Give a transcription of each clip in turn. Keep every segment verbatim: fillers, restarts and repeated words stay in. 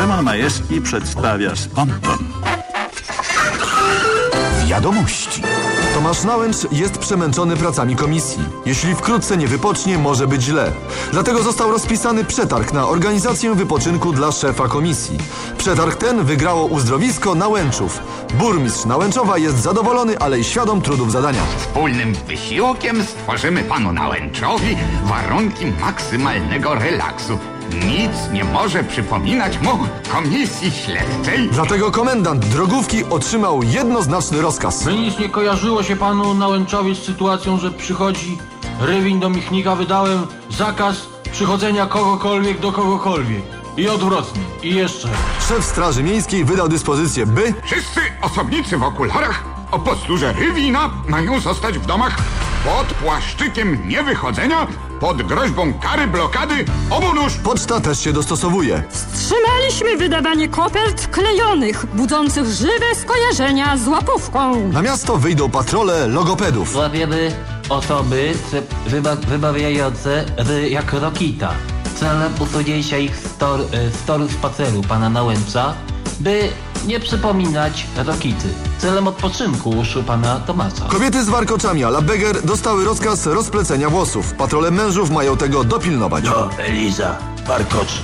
Szymon Majewski przedstawia Spontan. Wiadomości. Tomasz Nałęcz jest przemęczony pracami komisji. Jeśli wkrótce nie wypocznie, może być źle. Dlatego został rozpisany przetarg na organizację wypoczynku dla szefa komisji. Przetarg ten wygrało uzdrowisko Nałęczów. Burmistrz Nałęczowa jest zadowolony, ale i świadom trudów zadania. Wspólnym wysiłkiem stworzymy panu Nałęczowi warunki maksymalnego relaksu. Nic nie może przypominać mu komisji śledczej. Dlatego komendant drogówki otrzymał jednoznaczny rozkaz. By nic nie kojarzyło się panu Nałęczowi z sytuacją, że przychodzi Rywin do Michnika, wydałem zakaz przychodzenia kogokolwiek do kogokolwiek. I odwrotnie. I jeszcze. Szef Straży Miejskiej wydał dyspozycję, by... Wszyscy osobnicy w okularach o posturze Rywina mają zostać w domach pod płaszczykiem niewychodzenia, pod groźbą kary blokady obu nóż. Poczta też się dostosowuje. Wstrzymaliśmy wydawanie kopert klejonych, budzących żywe skojarzenia z łapówką. Na miasto wyjdą patrole logopedów. Łapiemy osoby wyba wybawiające ry jak Rokita. Celem usunięcia ich z, tor z toru spaceru pana Nałęcza, by nie przypominać Rokity. Celem odpoczynku uszu pana Tomasza. Kobiety z warkoczami a la Beger dostały rozkaz rozplecenia włosów. Patrole mężów mają tego dopilnować. No, Eliza, warkocz.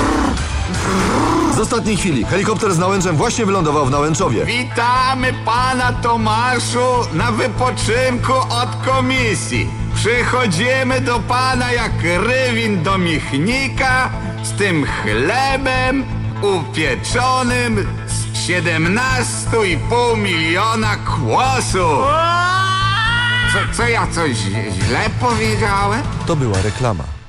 Z ostatniej chwili helikopter z Nałęczem właśnie wylądował w Nałęczowie. Witamy pana Tomaszu na wypoczynku od komisji. Przychodzimy do pana jak Rywin do Michnika z tym chlebem upieczonym z siedemnastu i pół miliona kłosów. Co, co ja coś źle powiedziałem? To była reklama.